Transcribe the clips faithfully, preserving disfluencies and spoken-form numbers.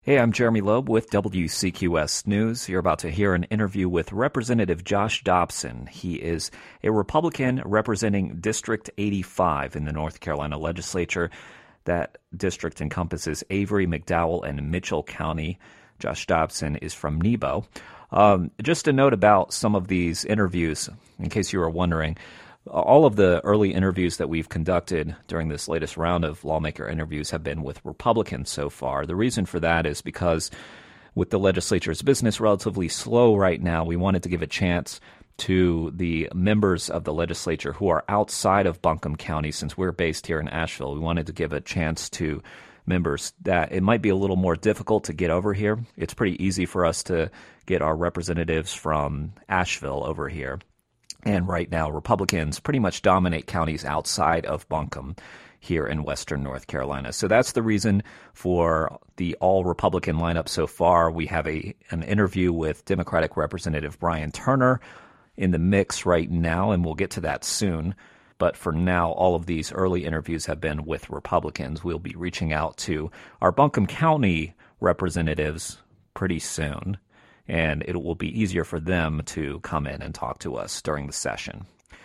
Hey, I'm Jeremy Loeb with W C Q S News. You're about to hear an interview with Representative Josh Dobson. He is a Republican representing District eighty-five in the North Carolina legislature. That district encompasses Avery, McDowell, and Mitchell County. Josh Dobson is from Nebo. Um, just a note about some of these interviews, in case you were wondering. All of the early interviews that we've conducted during this latest round of lawmaker interviews have been with Republicans so far. The reason for that is because with the legislature's business relatively slow right now, we wanted to give a chance to the members of the legislature who are outside of Buncombe County. Since we're based here in Asheville, we wanted to give a chance to members that it might be a little more difficult to get over here. It's pretty easy for us to get our representatives from Asheville over here. And right now, Republicans pretty much dominate counties outside of Buncombe here in western North Carolina. So that's the reason for the all-Republican lineup so far. We have a an interview with Democratic Representative Brian Turner in the mix right now, and we'll get to that soon. But for now, all of these early interviews have been with Republicans. We'll be reaching out to our Buncombe County representatives pretty soon, and it will be easier for them to come in and talk to us during the session.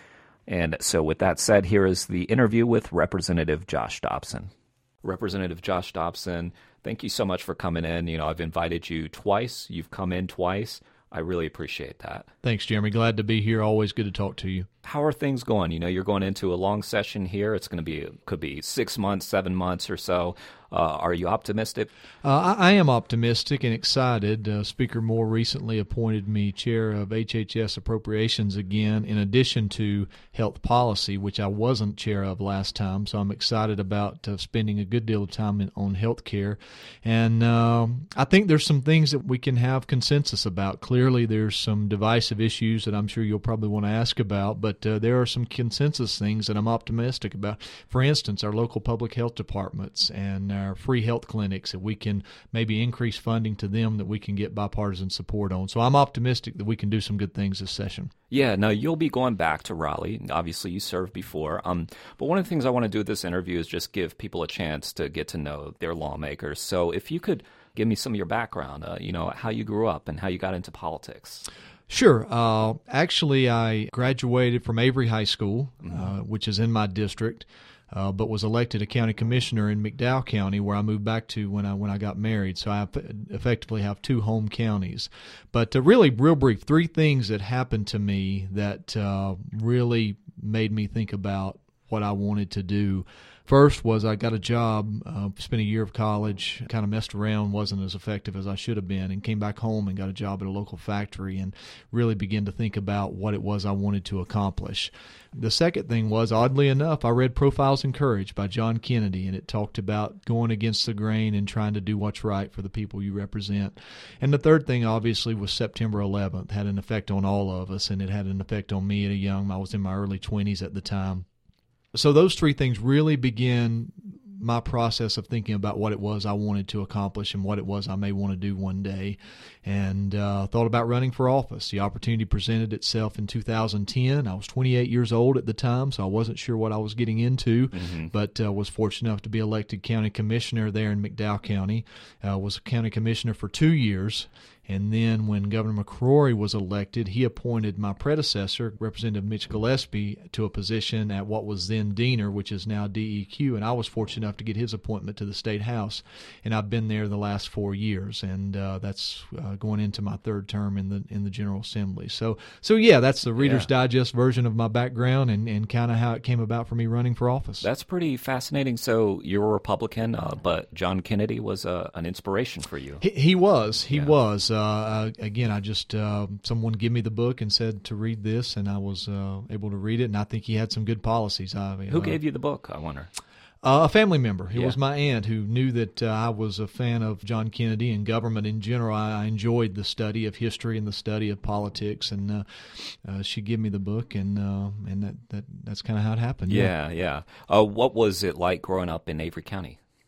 And so with that said, here is the interview with Representative Josh Dobson. Representative Josh Dobson, thank you so much for coming in. You know, I've invited you twice. You've come in twice. I really appreciate that. Thanks, Jeremy. Glad to be here. Always good to talk to you. How are things going? You know, you're going into a long session here. It's going to be, could be six months, seven months or so. Uh, are you optimistic? Uh, I, I am optimistic and excited. Uh, Speaker Moore recently appointed me chair of H H S Appropriations again, in addition to health policy, which I wasn't chair of last time. So I'm excited about uh, spending a good deal of time in, on health care. And uh, I think there's some things that we can have consensus about. Clearly, there's some divisive issues that I'm sure you'll probably want to ask about, but uh, there are some consensus things that I'm optimistic about. For instance, our local public health departments and our free health clinics, that we can maybe increase funding to them that we can get bipartisan support on. So I'm optimistic that we can do some good things this session. Yeah, no, you'll be going back to Raleigh. Obviously, you served before. Um, but one of the things I want to do with this interview is just give people a chance to get to know their lawmakers. So if you could give me some of your background, uh, you know, how you grew up and how you got into politics. Sure. Uh, actually, I graduated from Avery High School, mm-hmm. uh, which is in my district, uh, but was elected a county commissioner in McDowell County, where I moved back to when I when I got married. So I effectively have two home counties. But uh, really, real brief, three things that happened to me that uh, really made me think about what I wanted to do. First was I got a job, uh, spent a year of college, kind of messed around, wasn't as effective as I should have been, and came back home and got a job at a local factory and really began to think about what it was I wanted to accomplish. The second thing was, oddly enough, I read Profiles in Courage by John Kennedy, and it talked about going against the grain and trying to do what's right for the people you represent. And the third thing, obviously, was September eleventh. Had an effect on all of us, and it had an effect on me at a young, I was in my early twenties at the time. So those three things really began my process of thinking about what it was I wanted to accomplish and what it was I may want to do one day, and uh, thought about running for office. The opportunity presented itself in two thousand ten. I was twenty-eight years old at the time, so I wasn't sure what I was getting into, mm-hmm. but uh, was fortunate enough to be elected county commissioner there in McDowell County. Uh, was a county commissioner for two years. And then when Governor McCrory was elected, he appointed my predecessor, Representative Mitch Gillespie, to a position at what was then Diener, which is now D E Q, and I was fortunate enough to get his appointment to the State House. And I've been there the last four years, and uh, that's uh, going into my third term in the in the General Assembly. So, so yeah, that's the Reader's yeah. Digest version of my background and, and kind of how it came about for me running for office. That's pretty fascinating. So you're a Republican, uh, but John Kennedy was uh, an inspiration for you. He, he was. He yeah. was. Uh, again, I just uh, someone gave me the book and said to read this, and I was uh, able to read it. And I think he had some good policies. I mean, Who uh, gave you the book? I wonder. Uh, a family member. It yeah. was my aunt who knew that uh, I was a fan of John Kennedy and government in general. I, I enjoyed the study of history and the study of politics, and uh, uh, she gave me the book, and uh, and that, that that's kind of how it happened. Yeah, yeah. yeah. Uh, what was it like growing up in Avery County?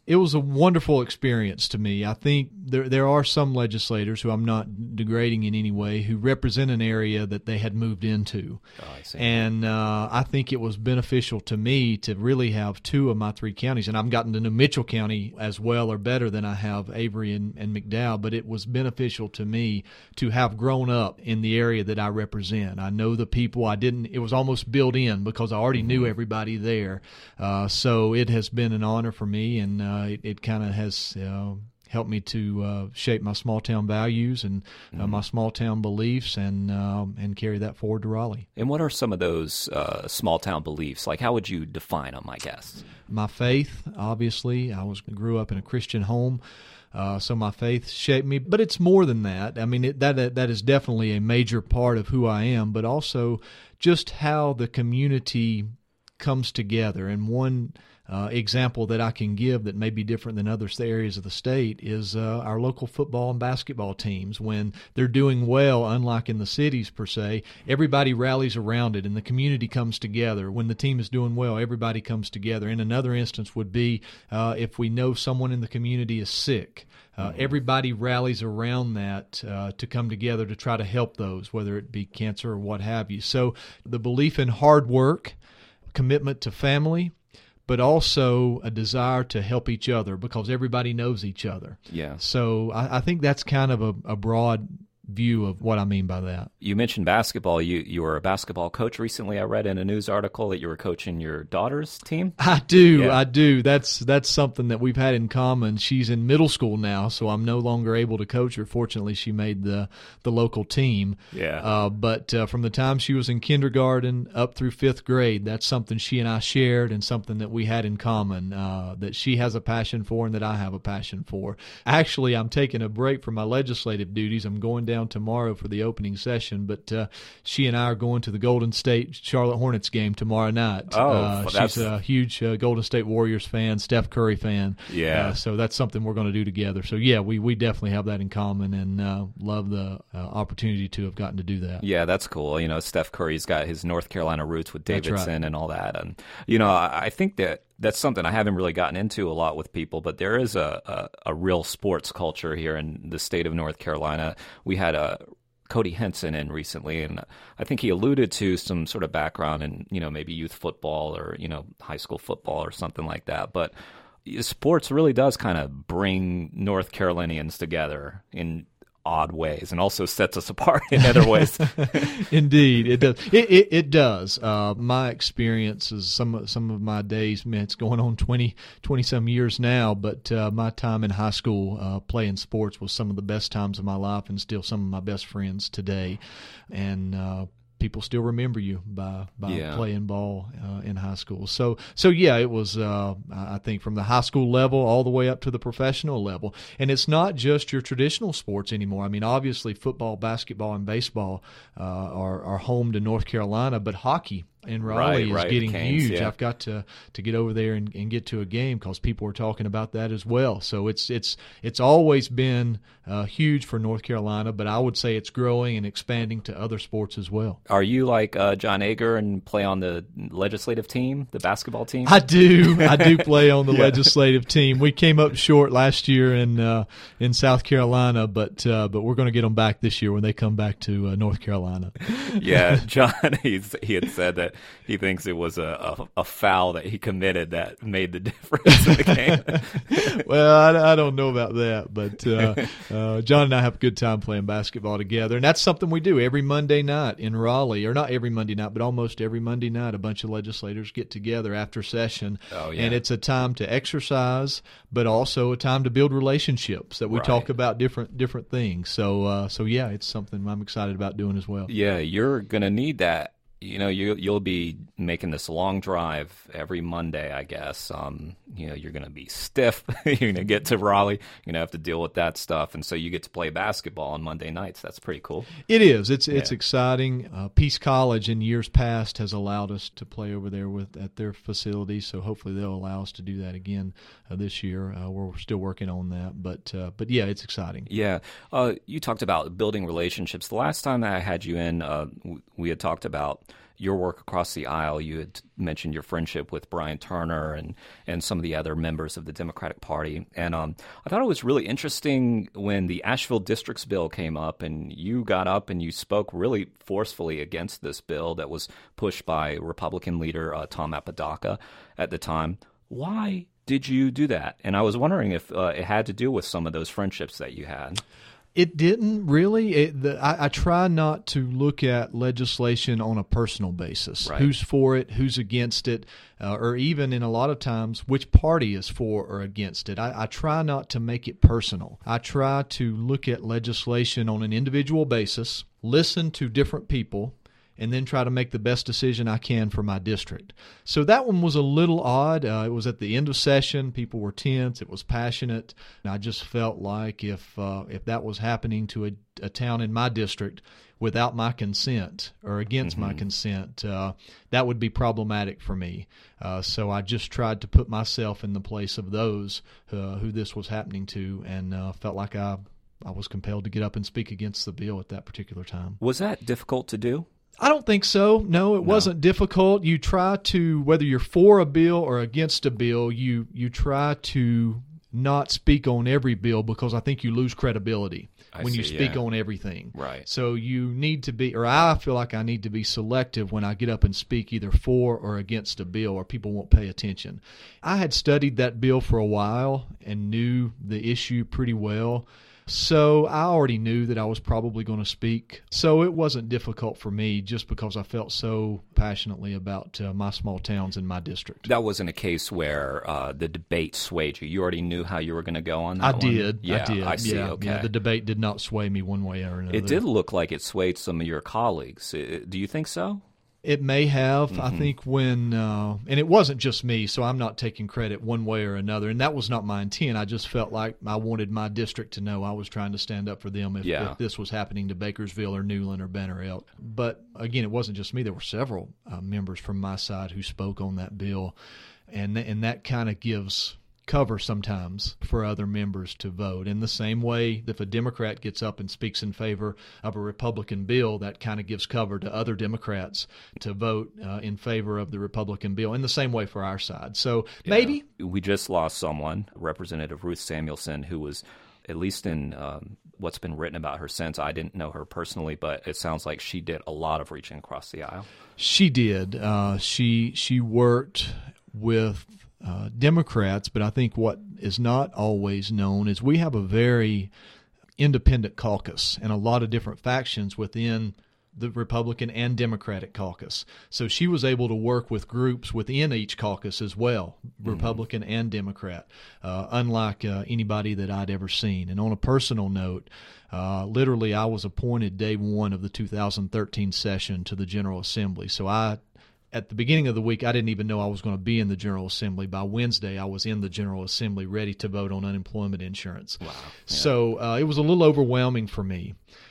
It was a wonderful experience to me. I think there there are some legislators who I'm not degrading in any way who represent an area that they had moved into. Oh, I see. And uh, I think it was beneficial to me to really have two of my three counties. And I've gotten to know Mitchell County as well or better than I have Avery and, and McDowell, but it was beneficial to me to have grown up in the area that I represent. I know the people. I didn't. It was almost built in because I already knew everybody there. Uh, so it has been an honor for me, and uh, it, it kind of has uh, helped me to uh, shape my small town values and uh, mm-hmm. my small town beliefs, and um, and carry that forward to Raleigh. And what are some of those uh, small town beliefs? Like, how would you define them, I guess? My faith, obviously. I was grew up in a Christian home. Uh, so my faith shaped me, but it's more than that. I mean, it, that that is definitely a major part of who I am, but also just how the community comes together. And one uh, example that I can give that may be different than other areas of the state is uh, our local football and basketball teams. When they're doing well, unlike in the cities per se, everybody rallies around it and the community comes together. When the team is doing well, everybody comes together. And another instance would be uh, if we know someone in the community is sick. Uh, everybody rallies around that uh, to come together to try to help those, whether it be cancer or what have you. So the belief in hard work, commitment to family, but also a desire to help each other because everybody knows each other. Yeah. So I, I think that's kind of a, a broad view of what I mean by that. You mentioned basketball. You you were a basketball coach recently. I read in a news article that you were coaching your daughter's team. I do, yeah. I do. That's that's something that we've had in common. She's in middle school now, so I'm no longer able to coach her. Fortunately, she made the the local team. Yeah. Uh, but uh, from the time she was in kindergarten up through fifth grade, that's something she and I shared and something that we had in common. Uh, that she has a passion for and that I have a passion for. Actually, I'm taking a break from my legislative duties. I'm going down tomorrow for the opening session, but uh, she and I are going to the Golden State Charlotte Hornets game tomorrow night. Oh, uh, well, she's a huge uh, Golden State Warriors fan, Steph Curry fan. Yeah. Uh, so that's something we're going to do together. So yeah, we, we definitely have that in common, and uh, love the uh, opportunity to have gotten to do that. Yeah, that's cool. You know, Steph Curry's got his North Carolina roots with Davidson right. and all that, and you know, I, I think that that's something I haven't really gotten into a lot with people, but there is a, a, a real sports culture here in the state of North Carolina. We had a Cody Henson in recently, and I think he alluded to some sort of background in, you know, maybe youth football or, you know, high school football or something like that. But sports really does kind of bring North Carolinians together in odd ways, and also sets us apart in other ways. Indeed, it does. It it, it does. Uh, my experience is some of, some of my days. Man, it's going on twenty, twenty some years now. But uh, my time in high school uh, playing sports was some of the best times of my life, and still some of my best friends today. And uh, people still remember you by by yeah. playing ball uh, in high school. So so yeah, it was. Uh, I think from the high school level all the way up to the professional level, and it's not just your traditional sports anymore. I mean, obviously football, basketball, and baseball uh, are are home to North Carolina, but hockey in Raleigh right, is right. getting Canes, huge. yeah. I've got to to get over there and, and get to a game because people are talking about that as well. So it's it's it's always been uh, huge for North Carolina, but I would say it's growing and expanding to other sports as well. Are you like uh, John Ager and play on the legislative team, the basketball team? I do. I do play on the yeah. legislative team. We came up short last year in uh, in South Carolina, but uh, but we're going to get them back this year when they come back to uh, North Carolina. Yeah, John, he's, he had said that he thinks it was a, a, a foul that he committed that made the difference in the game. Well, I, I don't know about that, but uh, uh, John and I have a good time playing basketball together, and that's something we do every Monday night in Raleigh, or not every Monday night, but almost every Monday night. A bunch of legislators get together after session, oh, yeah. and it's a time to exercise, but also a time to build relationships that we right. talk about different different things. So, uh, so yeah, it's something I'm excited about doing as well. Yeah, you're gonna need that. You know, you you'll be making this long drive every Monday, I guess. Um, you know, you're going to be stiff. You're going to get to Raleigh. You're going to have to deal with that stuff, and so you get to play basketball on Monday nights. That's pretty cool. It is. It's yeah. it's exciting. Uh, Peace College in years past has allowed us to play over there with at their facility, so hopefully they'll allow us to do that again uh, this year. Uh, we're still working on that, but uh, but yeah, it's exciting. Yeah, uh, you talked about building relationships. The last time that I had you in, uh, we had talked about your work across the aisle. You had mentioned your friendship with Brian Turner and, and some of the other members of the Democratic Party. And um, I thought it was really interesting when the Asheville Districts bill came up and you got up and you spoke really forcefully against this bill that was pushed by Republican leader uh, Tom Apodaca at the time. Why did you do that? And I was wondering if uh, it had to do with some of those friendships that you had. It didn't really. It, the, I, I try not to look at legislation on a personal basis. Right. Who's for it, who's against it, uh, or even in a lot of times, which party is for or against it. I, I try not to make it personal. I try to look at legislation on an individual basis, listen to different people, and then try to make the best decision I can for my district. So that one was a little odd. Uh, it was at the end of session. People were tense. It was passionate. And I just felt like if uh, if that was happening to a, a town in my district without my consent or against mm-hmm. my consent, uh, that would be problematic for me. Uh, so I just tried to put myself in the place of those uh, who this was happening to, and uh, felt like I, I was compelled to get up and speak against the bill at that particular time. Was that difficult to do? I don't think so. No, it no. wasn't difficult. You try to, whether you're for a bill or against a bill, you you try to not speak on every bill because I think you lose credibility I when see, you speak yeah. on everything. Right. So you need to be, or I feel like I need to be selective when I get up and speak either for or against a bill, or people won't pay attention. I had studied that bill for a while and knew the issue pretty well. So I already knew that I was probably going to speak. So it wasn't difficult for me just because I felt so passionately about uh, my small towns in my district. That wasn't a case where uh, the debate swayed you. You already knew how you were going to go on that I one? did. Yeah, I did. I see. Yeah, okay. Yeah, the debate did not sway me one way or another. It did look like it swayed some of your colleagues. Do you think so? It may have. Mm-hmm. I think when, uh, and it wasn't just me, so I'm not taking credit one way or another, and that was not my intent. I just felt like I wanted my district to know I was trying to stand up for them if, yeah. if this was happening to Bakersville or Newland or Banner Elk. But again, it wasn't just me. There were several uh, members from my side who spoke on that bill, and th- and that kind of gives cover sometimes for other members to vote. In the same way, if a Democrat gets up and speaks in favor of a Republican bill, that kind of gives cover to other Democrats to vote uh, in favor of the Republican bill. In the same way for our side. So yeah. maybe. We just lost someone, Representative Ruth Samuelson, who was, at least in um, what's been written about her since, I didn't know her personally, but it sounds like she did a lot of reaching across the aisle. She did. Uh, she she worked with Uh, Democrats, but I think what is not always known is we have a very independent caucus and a lot of different factions within the Republican and Democratic caucus. So she was able to work with groups within each caucus as well, Republican mm-hmm. and Democrat, uh, unlike uh, anybody that I'd ever seen. And on a personal note, uh, literally I was appointed day one of the two thousand thirteen session to the General Assembly. So I At the beginning of the week, I didn't even know I was going to be in the General Assembly. By Wednesday, I was in the General Assembly ready to vote on unemployment insurance. Wow. Yeah. So uh, it was a little overwhelming for me.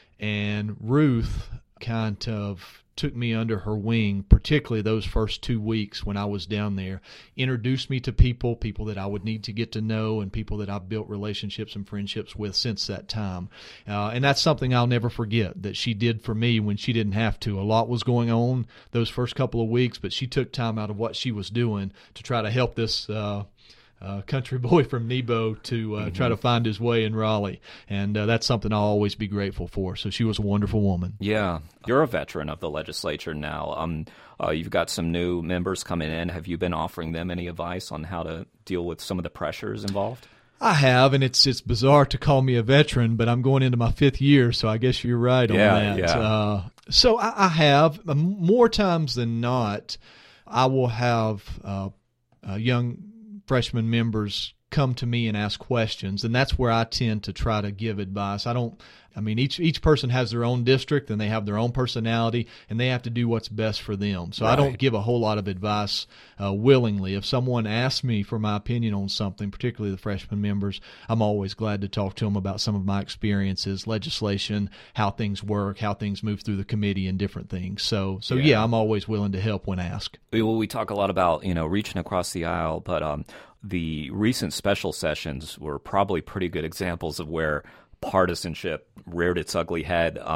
And Ruth kind of took me under her wing, particularly those first two weeks when I was down there, introduced me to people, people that I would need to get to know and people that I've built relationships and friendships with since that time. Uh, and that's something I'll never forget that she did for me when she didn't have to. A lot was going on those first couple of weeks, but she took time out of what she was doing to try to help this uh Uh, country boy from Nebo to uh, mm-hmm. try to find his way in Raleigh. And uh, that's something I'll always be grateful for. So she was a wonderful woman. Yeah. You're a veteran of the legislature now. Um, uh, you've got some new members coming in. Have you been offering them any advice on how to deal with some of the pressures involved? I have, and it's it's bizarre to call me a veteran, but I'm going into my fifth year, so I guess you're right on yeah, that. Yeah. Uh, so I, I have. More times than not, I will have uh, uh, young freshman members come to me and ask questions, and that's where I tend to try to give advice. I don't, I mean, each each person has their own district, and they have their own personality, and they have to do what's best for them. So right. I don't give a whole lot of advice uh, willingly. If someone asks me for my opinion on something, particularly the freshman members, I'm always glad to talk to them about some of my experiences, legislation, how things work, how things move through the committee, and different things. So, so yeah, yeah I'm always willing to help when asked. Well, we talk a lot about, you know, reaching across the aisle, but um, the recent special sessions were probably pretty good examples of where partisanship reared its ugly head. Um,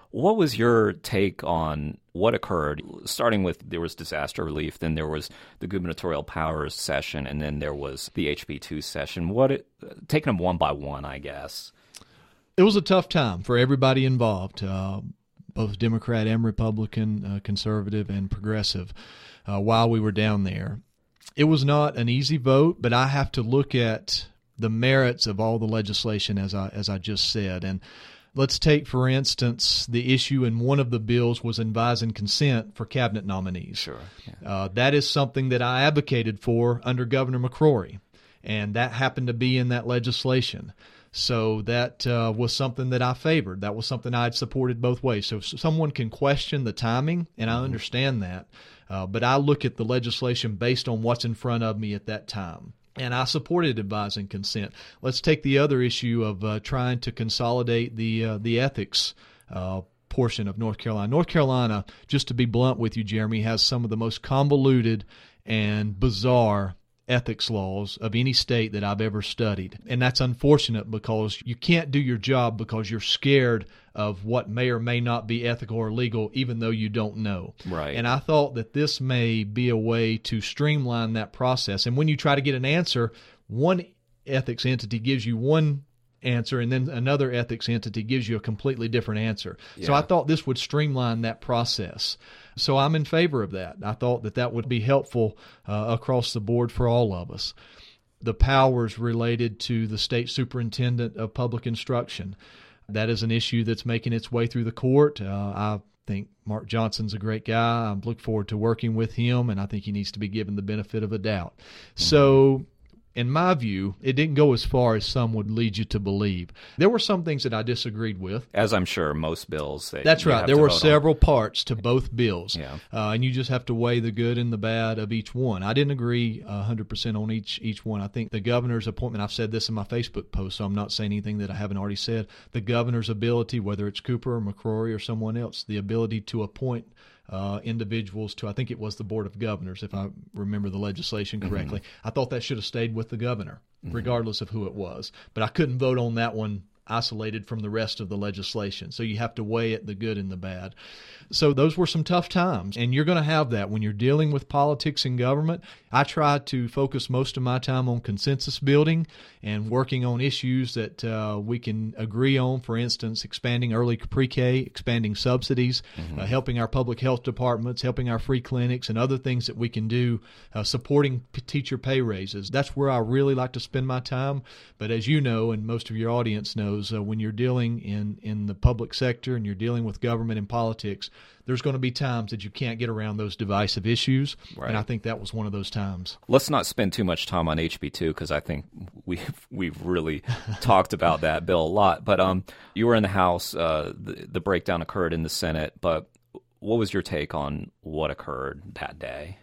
What was your take on what occurred, starting with there was disaster relief, then there was the gubernatorial powers session, and then there was the H B two session? What it, taking them one by one, I guess. It was a tough time for everybody involved, uh, both Democrat and Republican, uh, conservative and progressive, uh, while we were down there. It was not an easy vote, but I have to look at the merits of all the legislation, as I as I just said. And let's take, for instance, the issue in one of the bills was advising consent for cabinet nominees. Sure. Yeah. Uh, that is something that I advocated for under Governor McCrory, and that happened to be in that legislation. So that uh, was something that I favored. That was something I had supported both ways. So someone can question the timing, and I understand that. Uh, but I look at the legislation based on what's in front of me at that time. And I supported advising consent. Let's take the other issue of uh, trying to consolidate the uh, the ethics uh, portion of North Carolina. North Carolina, just to be blunt with you, Jeremy, has some of the most convoluted and bizarre ethics laws of any state that I've ever studied. And that's unfortunate because you can't do your job because you're scared of what may or may not be ethical or legal, even though you don't know. Right. And I thought that this may be a way to streamline that process. And when you try to get an answer, one ethics entity gives you one answer, and then another ethics entity gives you a completely different answer. Yeah. So I thought this would streamline that process. So I'm in favor of that. I thought that that would be helpful uh, across the board for all of us. The powers related to the state superintendent of public instruction, that is an issue that's making its way through the court. Uh, I think Mark Johnson's a great guy. I look forward to working with him, and I think he needs to be given the benefit of a doubt. Mm-hmm. So in my view, it didn't go as far as some would lead you to believe. There were some things that I disagreed with. As I'm sure most bills. That That's right. There were several on. parts to both bills. Yeah. Uh, and you just have to weigh the good and the bad of each one. I didn't agree one hundred percent on each each one. I think the governor's appointment, I've said this in my Facebook post, so I'm not saying anything that I haven't already said. The governor's ability, whether it's Cooper or McCrory or someone else, the ability to appoint Uh, individuals to, I think it was the Board of Governors, if I remember the legislation correctly. Mm-hmm. I thought that should have stayed with the governor, mm-hmm. regardless of who it was. But I couldn't vote on that one isolated from the rest of the legislation. So you have to weigh it, the good and the bad. So those were some tough times, and you're going to have that when you're dealing with politics and government. I try to focus most of my time on consensus building and working on issues that uh, we can agree on. For instance, expanding early pre-K, expanding subsidies, mm-hmm. uh, helping our public health departments, helping our free clinics, and other things that we can do, uh, supporting p- teacher pay raises. That's where I really like to spend my time. But as you know, and most of your audience knows, uh, when you're dealing in, in the public sector and you're dealing with government and politics, there's going to be times that you can't get around those divisive issues, right. And I think that was one of those times. Let's not spend too much time on H B two because I think we've, we've really talked about that bill a lot. But um, you were in the House. Uh, the, the breakdown occurred in the Senate. But what was your take on what occurred that day?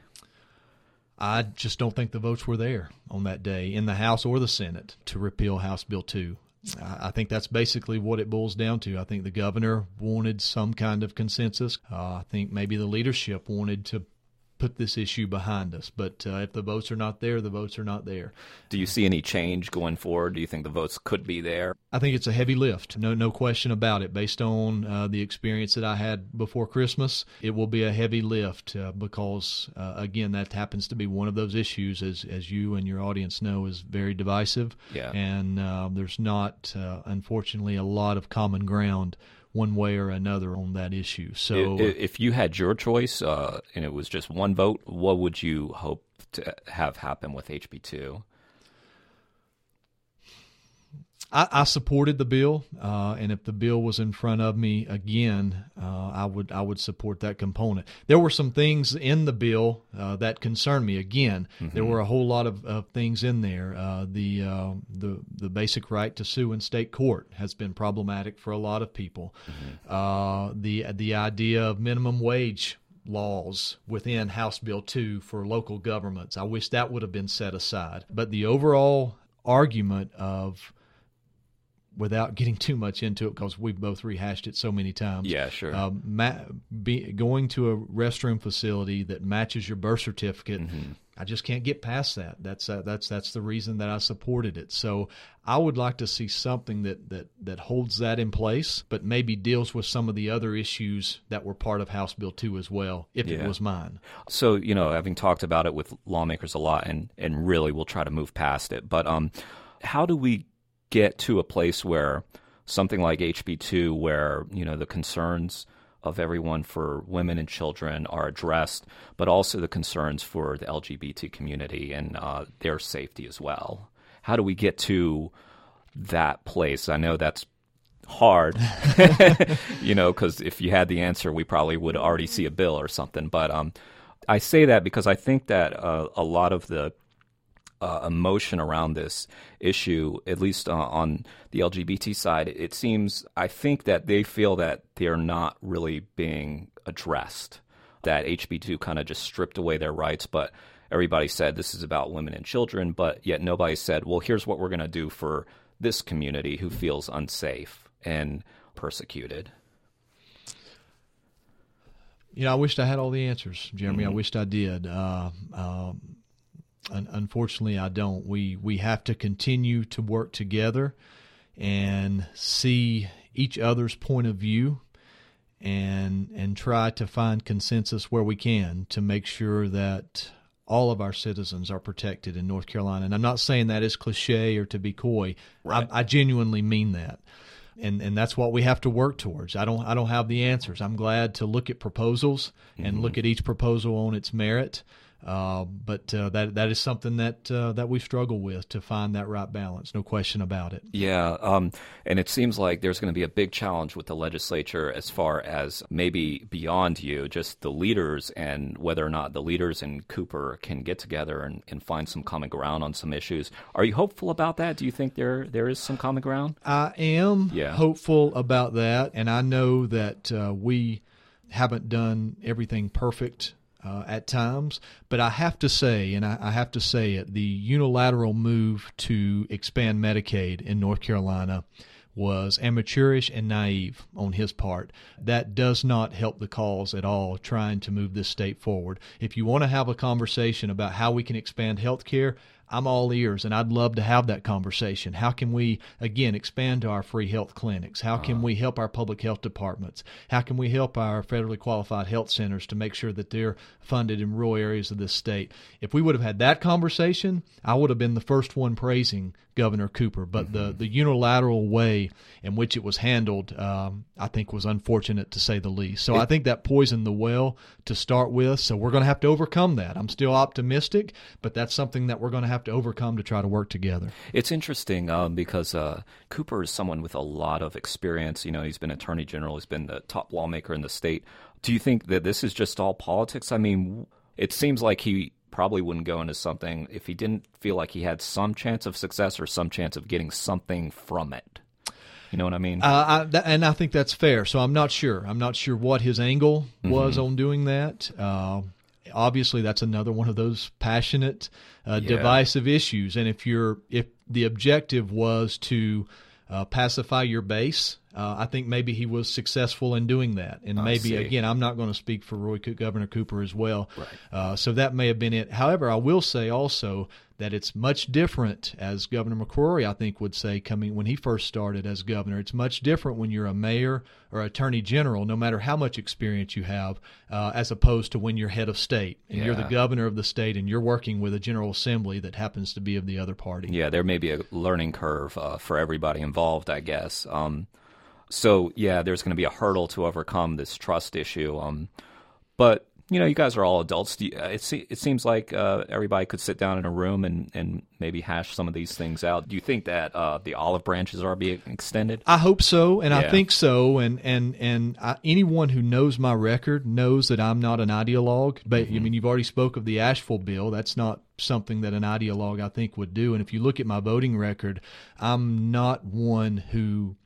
I just don't think the votes were there on that day in the House or the Senate to repeal House Bill two. I think that's basically what it boils down to. I think the governor wanted some kind of consensus. Uh, I think maybe the leadership wanted to put this issue behind us. But uh, if the votes are not there, the votes are not there. Do you see any change going forward? Do you think the votes could be there? I think it's a heavy lift. No no question about it. Based on uh, the experience that I had before Christmas, it will be a heavy lift uh, because, uh, again, that happens to be one of those issues, as as you and your audience know, is very divisive. Yeah. And uh, there's not, uh, unfortunately, a lot of common ground one way or another on that issue. So, if you had your choice uh, and it was just one vote, what would you hope to have happen with H B two? I, I supported the bill, uh, and if the bill was in front of me again, uh, I would I would support that component. There were some things in the bill uh, that concerned me. Again, mm-hmm. there were a whole lot of, of things in there. Uh, the uh, the the basic right to sue in state court has been problematic for a lot of people. Mm-hmm. Uh, the the idea of minimum wage laws within House Bill two for local governments, I wish that would have been set aside. But the overall argument of without getting too much into it, because we've both rehashed it so many times. Yeah, sure. Um, ma- be, going to a restroom facility that matches your birth certificate, mm-hmm. I just can't get past that. That's uh, that's that's the reason that I supported it. So I would like to see something that, that, that holds that in place, but maybe deals with some of the other issues that were part of House Bill two as well, if yeah. it was mine. So, you know, having talked about it with lawmakers a lot, and, and really we'll try to move past it, but um, how do we get to a place where something like H B two, where, you know, the concerns of everyone for women and children are addressed, but also the concerns for the L G B T community and uh, their safety as well? How do we get to that place? I know that's hard, you know, because if you had the answer, we probably would already see a bill or something. But um, I say that because I think that uh, a lot of the Uh, emotion around this issue, at least uh, on the L G B T side, it seems, I think that they feel that they're not really being addressed, that H B two kind of just stripped away their rights, but everybody said this is about women and children, but yet nobody said, well, here's what we're going to do for this community who feels unsafe and persecuted. You know, I wished I had all the answers, Jeremy. Mm-hmm. I wished I did. Uh, um, Unfortunately, I don't. We we have to continue to work together and see each other's point of view, and and try to find consensus where we can to make sure that all of our citizens are protected in North Carolina. And I'm not saying that as cliche or to be coy. Right. I, I genuinely mean that. And and that's what we have to work towards. I don't I don't have the answers. I'm glad to look at proposals and mm-hmm. look at each proposal on its merit. Uh, but uh, that that is something that uh, that we struggle with, to find that right balance. No question about it. Yeah, um, and it seems like there's going to be a big challenge with the legislature as far as maybe beyond you, just the leaders, and whether or not the leaders in Cooper can get together and, and find some common ground on some issues. Are you hopeful about that? Do you think there there is some common ground? I am yeah. hopeful about that, and I know that uh, we haven't done everything perfect Uh, at times, but I have to say, and I, I have to say it, the unilateral move to expand Medicaid in North Carolina was amateurish and naive on his part. That does not help the cause at all, trying to move this state forward. If you want to have a conversation about how we can expand health care, I'm all ears, and I'd love to have that conversation. How can we, again, expand to our free health clinics? How can uh-huh. we help our public health departments? How can we help our federally qualified health centers to make sure that they're funded in rural areas of this state? If we would have had that conversation, I would have been the first one praising Governor Cooper. But mm-hmm. the, the unilateral way in which it was handled, um, I think, was unfortunate, to say the least. So it, I think that poisoned the well to start with. So we're going to have to overcome that. I'm still optimistic, but that's something that we're going to have to overcome to try to work together. It's interesting um, because uh, Cooper is someone with a lot of experience. You know, he's been Attorney General. He's been the top lawmaker in the state. Do you think that this is just all politics? I mean, it seems like he probably wouldn't go into something if he didn't feel like he had some chance of success or some chance of getting something from it. You know what I mean? Uh, I, th- and I think that's fair. So I'm not sure. I'm not sure what his angle was mm-hmm. on doing that. Uh, obviously, that's another one of those passionate, uh, yeah. divisive issues. And if you're if the objective was to uh, pacify your base, uh, I think maybe he was successful in doing that. And I maybe, see. again, I'm not going to speak for Roy Governor Cooper as well. Right. Uh, so that may have been it. However, I will say also that it's much different, as Governor McCrory, I think, would say, coming when he first started as governor. It's much different when you're a mayor or attorney general, no matter how much experience you have, uh, as opposed to when you're head of state and yeah. you're the governor of the state and you're working with a general assembly that happens to be of the other party. Yeah, there may be a learning curve uh, for everybody involved, I guess. Um, so, yeah, there's going to be a hurdle to overcome this trust issue. Um, but you know, you guys are all adults. Do you, uh, it, it seems like uh, everybody could sit down in a room and, and maybe hash some of these things out. Do you think that uh, the olive branches are being extended? I hope so, and yeah. I think so. And and and I, anyone who knows my record knows that I'm not an ideologue. But mm-hmm. I mean, you've already spoke of the Asheville bill. That's not something that an ideologue, I think, would do. And if you look at my voting record, I'm not one who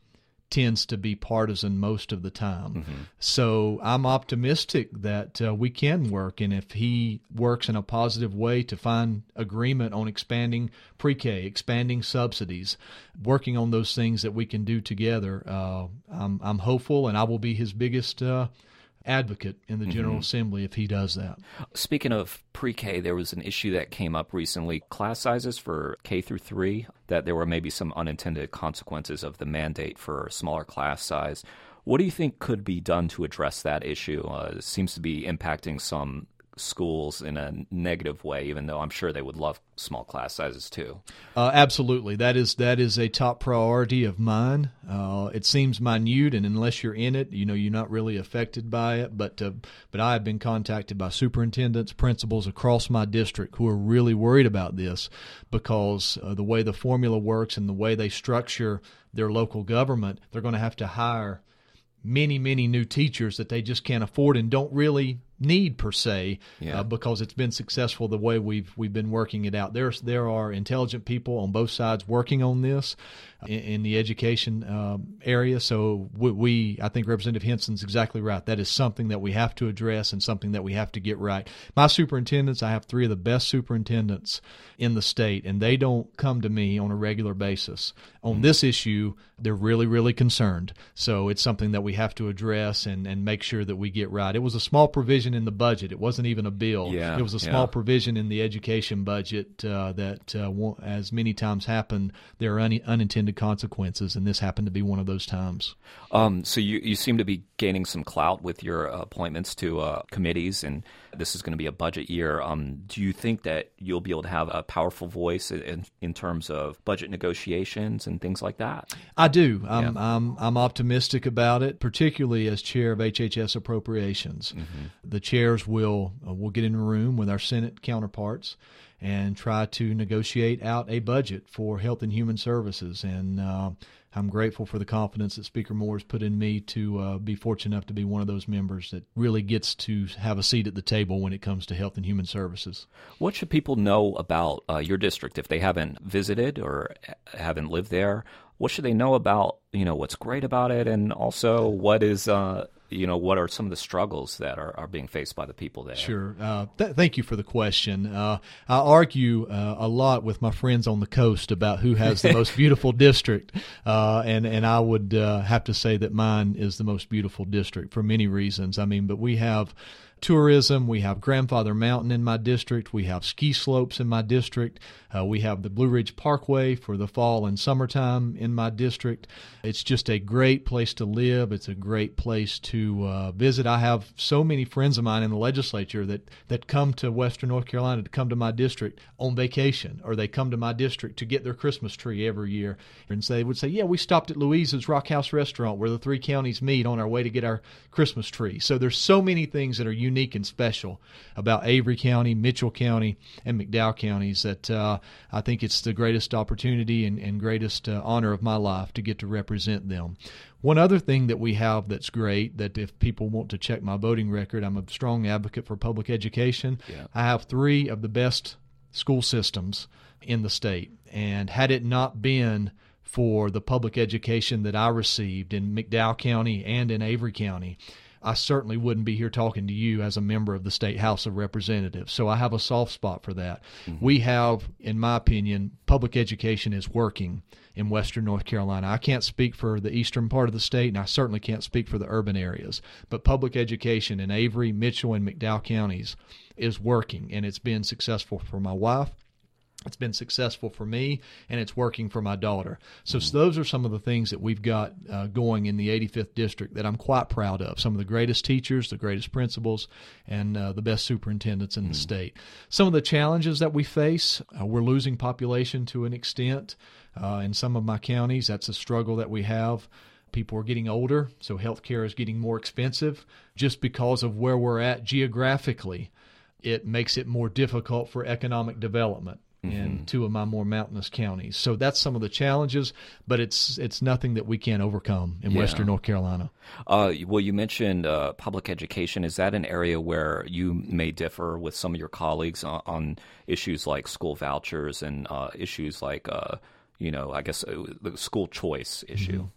tends to be partisan most of the time. Mm-hmm. So I'm optimistic that uh, we can work, and if he works in a positive way to find agreement on expanding pre-K, expanding subsidies, working on those things that we can do together, uh, I'm, I'm hopeful, and I will be his biggest uh, advocate in the General mm-hmm. Assembly if he does that. Speaking of pre-K, there was an issue that came up recently, class sizes for K through three, that there were maybe some unintended consequences of the mandate for smaller class size. What do you think could be done to address that issue? Uh, it seems to be impacting some schools in a negative way, even though I'm sure they would love small class sizes too. Uh, absolutely. That is that is a top priority of mine. Uh, it seems minute, and unless you're in it, you know, you're not really affected by it. But uh, but I have been contacted by superintendents, principals across my district who are really worried about this because uh, the way the formula works and the way they structure their local government, they're going to have to hire many, many new teachers that they just can't afford and don't really need per se, yeah. uh, because it's been successful the way we've we've been working it out. There's there are intelligent people on both sides working on this in, in the education um, area. So we, we, I think Representative Henson's exactly right. That is something that we have to address and something that we have to get right. My superintendents, I have three of the best superintendents in the state, and they don't come to me on a regular basis. On mm-hmm. this issue, they're really, really concerned. So it's something that we have to address and, and make sure that we get right. It was a small provision in the budget. It wasn't even a bill. Yeah, it was a small yeah. provision in the education budget uh, that, uh, as many times happen, there are un- unintended consequences, and this happened to be one of those times. Um, so you, you seem to be gaining some clout with your appointments to uh, committees, and this is going to be a budget year. Um, do you think that you'll be able to have a powerful voice in, in terms of budget negotiations and things like that? I do. I'm, yeah. I'm, I'm optimistic about it, particularly as chair of H H S Appropriations. Mm-hmm. The chairs will uh, will get in a room with our Senate counterparts and try to negotiate out a budget for Health and Human Services. And uh, I'm grateful for the confidence that Speaker Moore has put in me to uh, be fortunate enough to be one of those members that really gets to have a seat at the table when it comes to Health and Human Services. What should people know about uh, your district if they haven't visited or haven't lived there? What should they know about, you know, what's great about it, and also what is uh, you know, what are some of the struggles that are, are being faced by the people there? Sure. Uh, th- thank you for the question. Uh, I argue uh, a lot with my friends on the coast about who has the most beautiful district, uh, and, and I would uh, have to say that mine is the most beautiful district for many reasons. I mean, but we have tourism, we have Grandfather Mountain in my district, we have ski slopes in my district, uh, we have the Blue Ridge Parkway for the fall and summertime in my district. It's just a great place to live. It's a great place to uh, visit. I have so many friends of mine in the legislature that, that come to Western North Carolina to come to my district on vacation, or they come to my district to get their Christmas tree every year. And so they would say, yeah, we stopped at Louise's Rock House Restaurant where the three counties meet on our way to get our Christmas tree. So there's so many things that are unique unique and special about Avery County, Mitchell County, and McDowell counties that uh, I think it's the greatest opportunity and, and greatest uh, honor of my life to get to represent them. One other thing that we have that's great, that if people want to check my voting record, I'm a strong advocate for public education. Yeah. I have three of the best school systems in the state, and had it not been for the public education that I received in McDowell County and in Avery County, I certainly wouldn't be here talking to you as a member of the State House of Representatives. So I have a soft spot for that. Mm-hmm. We have, in my opinion, public education is working in Western North Carolina. I can't speak for the eastern part of the state, and I certainly can't speak for the urban areas. But public education in Avery, Mitchell, and McDowell counties is working, and it's been successful for my wife. It's been successful for me, and it's working for my daughter. So, so those are some of the things that we've got uh, going in the eighty-fifth District that I'm quite proud of. Some of the greatest teachers, the greatest principals, and uh, the best superintendents in mm. the state. Some of the challenges that we face, uh, we're losing population to an extent. Uh, in some of my counties, that's a struggle that we have. People are getting older, so health care is getting more expensive. Just because of where we're at geographically, it makes it more difficult for economic development in mm-hmm. two of my more mountainous counties. So that's some of the challenges, but it's it's nothing that we can't overcome in yeah. Western North Carolina. Uh, well, you mentioned uh, public education. Is that an area where you may differ with some of your colleagues on, on issues like school vouchers and uh, issues like, uh, you know, I guess uh, the school choice issue? Mm-hmm.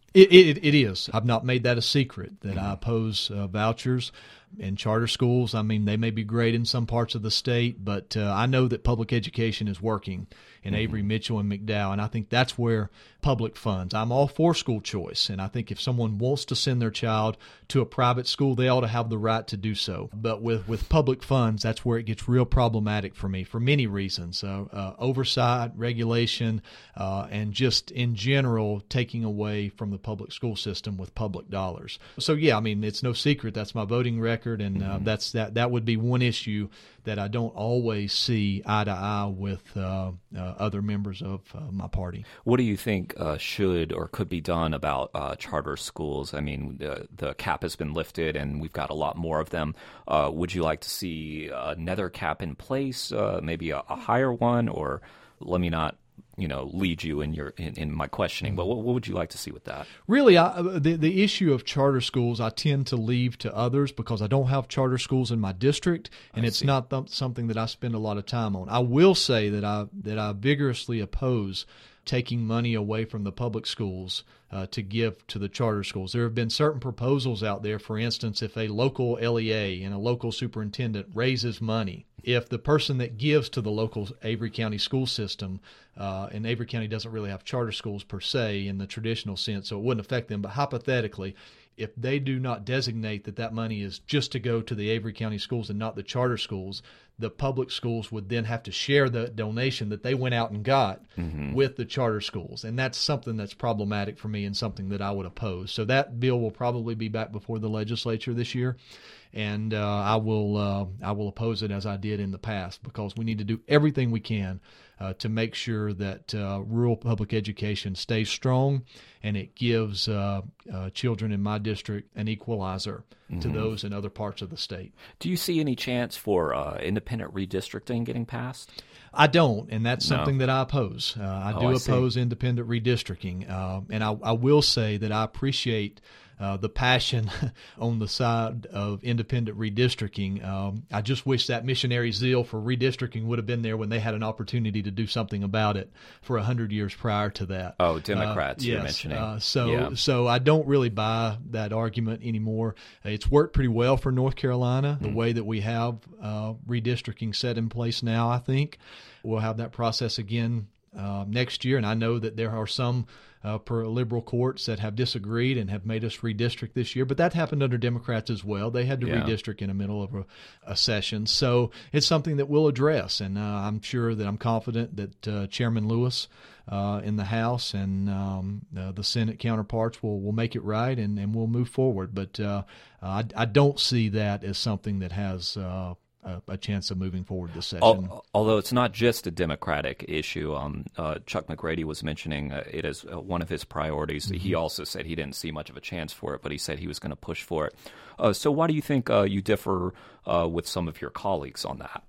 It, it, it is. I've not made that a secret that Mm-hmm. I oppose uh, vouchers and charter schools. I mean, they may be great in some parts of the state, but uh, I know that public education is working in Mm-hmm. Avery, Mitchell, and McDowell, and I think that's where public funds. I'm all for school choice, and I think if someone wants to send their child to a private school, they ought to have the right to do so. But with, with public funds, that's where it gets real problematic for me for many reasons. Uh, uh, oversight, regulation, uh, and just in general taking away from the public school system with public dollars. So yeah, I mean, it's no secret that's my voting record, and uh, Mm-hmm. that's that. That would be one issue that I don't always see eye to eye with uh, uh, other members of uh, my party. What do you think uh, should or could be done about uh, charter schools? I mean, the, the cap has been lifted, and we've got a lot more of them. Uh, would you like to see another cap in place, uh, maybe a, a higher one, or let me not, you know, lead you in your in, in my questioning? But what, what would you like to see with that? Really, I, the the issue of charter schools, I tend to leave to others because I don't have charter schools in my district, and I it's see. not th- something that I spend a lot of time on. I will say that I that I vigorously oppose taking money away from the public schools uh, to give to the charter schools. There have been certain proposals out there. For instance, if a local L E A and a local superintendent raises money, if the person that gives to the local Avery County school system, uh, and Avery County doesn't really have charter schools per se in the traditional sense, so it wouldn't affect them, but hypothetically, if they do not designate that that money is just to go to the Avery County schools and not the charter schools, the public schools would then have to share the donation that they went out and got Mm-hmm. with the charter schools. And that's something that's problematic for me and something that I would oppose. So that bill will probably be back before the legislature this year. And uh, I will uh, I will oppose it as I did in the past, because we need to do everything we can uh, to make sure that uh, rural public education stays strong, and it gives uh, uh, children in my district an equalizer Mm-hmm. to those in other parts of the state. Do you see any chance for uh, independent redistricting getting passed? I don't, and that's No. something that I oppose. Uh, I Oh, do I see. oppose independent redistricting, uh, and I, I will say that I appreciate uh, the passion on the side of independent redistricting. Um, I just wish that missionary zeal for redistricting would have been there when they had an opportunity to do something about it for a hundred years prior to that. Oh, Democrats Uh, you're yes, mentioning. Uh, so, Yeah. so I don't really buy that argument anymore. It's worked pretty well for North Carolina, the Mm. way that we have uh, redistricting set in place now. I think we'll have that process again uh, next year, and I know that there are some uh, per liberal courts that have disagreed and have made us redistrict this year, but that happened under Democrats as well. They had to Yeah. redistrict in the middle of a, a session, so it's something that we'll address, and uh, I'm sure that I'm confident that uh, Chairman Lewis uh, in the House and um, uh, the Senate counterparts will, will make it right, and, and we'll move forward. But uh, I, I don't see that as something that has uh, a, a chance of moving forward this session. Al- Although it's not just a Democratic issue, um, uh, Chuck McGrady was mentioning uh, it as uh, one of his priorities. Mm-hmm. He also said he didn't see much of a chance for it, but he said he was going to push for it. Uh, so why do you think uh, you differ uh, with some of your colleagues on that?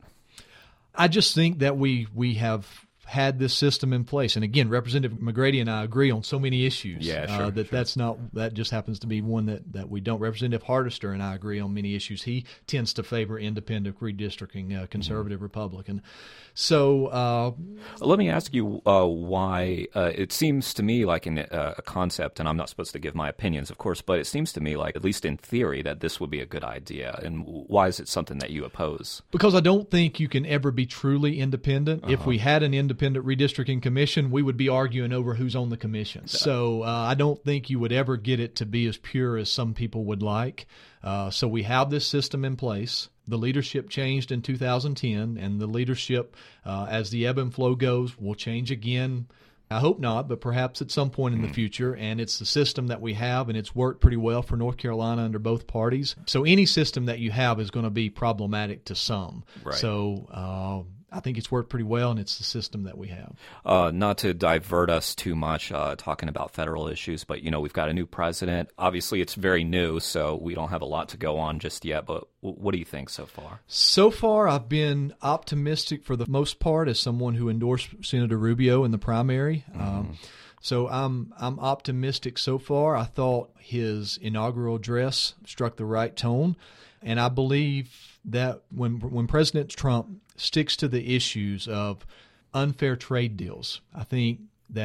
I just think that we we have had this system in place, and again, Representative McGrady and I agree on so many issues. Yeah, uh, sure, that sure. that's not that just happens to be one that, that we don't. Representative Hardister and I agree on many issues. He tends to favor independent redistricting, uh, conservative Mm-hmm. Republican. So uh, Let me ask you uh, why uh, it seems to me like in a, a concept, and I'm not supposed to give my opinions, of course, but it seems to me like, at least in theory, that this would be a good idea. And why is it something that you oppose? Because I don't think you can ever be truly independent. If we had an independent redistricting commission, we would be arguing over who's on the commission. So uh, I don't think you would ever get it to be as pure as some people would like. Uh, so we have this system in place. The leadership changed in two thousand ten, and the leadership, uh, as the ebb and flow goes, will change again. I hope not, but perhaps at some point in the future. And it's the system that we have, and it's worked pretty well for North Carolina under both parties. So any system that you have is going to be problematic to some. Right. So uh, I think it's worked pretty well, and it's the system that we have. Uh, not to divert us too much uh, talking about federal issues, but, you know, we've got a new president. Obviously, it's very new, so we don't have a lot to go on just yet. But w- what do you think so far? So far, I've been optimistic for the most part as someone who endorsed Senator Rubio in the primary. Mm-hmm. Um, so I'm I'm optimistic so far. I thought his inaugural address struck the right tone, and I believe that when when President Trump sticks to the issues of unfair trade deals, I think that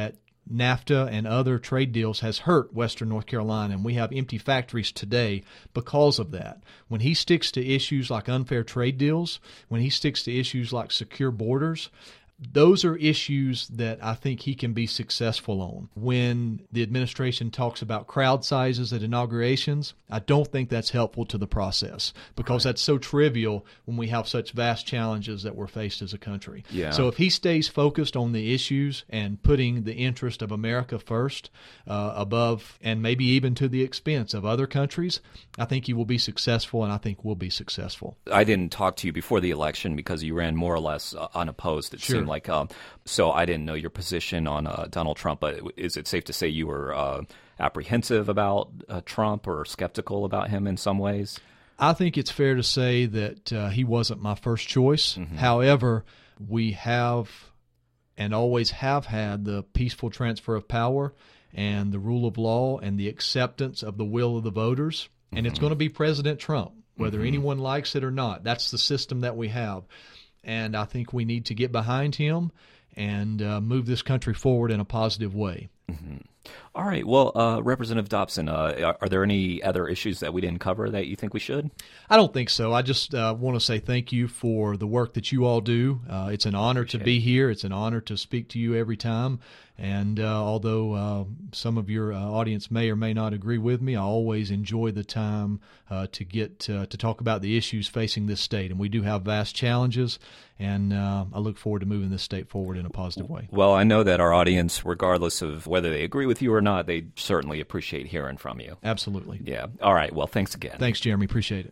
NAFTA and other trade deals has hurt Western North Carolina, and we have empty factories today because of that. When he sticks to issues like unfair trade deals, when he sticks to issues like secure borders, those are issues that I think he can be successful on. When the administration talks about crowd sizes at inaugurations, I don't think that's helpful to the process because right. that's so trivial when we have such vast challenges that we're faced as a country. Yeah. So if he stays focused on the issues and putting the interest of America first uh, above and maybe even to the expense of other countries, I think he will be successful, and I think we'll be successful. I didn't talk to you before the election because you ran more or less uh, unopposed, it Sure. seemed like. Um, so I didn't know your position on uh, Donald Trump, but is it safe to say you were uh, apprehensive about uh, Trump or skeptical about him in some ways? I think it's fair to say that uh, he wasn't my first choice. Mm-hmm. However, we have and always have had the peaceful transfer of power and the rule of law and the acceptance of the will of the voters. And mm-hmm. it's going to be President Trump, whether mm-hmm. anyone likes it or not. That's the system that we have. And I think we need to get behind him and uh, move this country forward in a positive way. Mm-hmm. All right. Well, uh, Representative Dobson, uh, are, are there any other issues that we didn't cover that you think we should? I don't think so. I just uh, want to say thank you for the work that you all do. Uh, it's an honor Appreciate to be here. It's an honor to speak to you every time. And uh, although uh, some of your uh, audience may or may not agree with me, I always enjoy the time uh, to get uh, to talk about the issues facing this state. And we do have vast challenges, and uh, I look forward to moving this state forward in a positive way. Well, I know that our audience, regardless of whether they agree with you or not, they certainly appreciate hearing from you. Absolutely. Yeah. All right. Well, thanks again. Thanks, Jeremy. Appreciate it.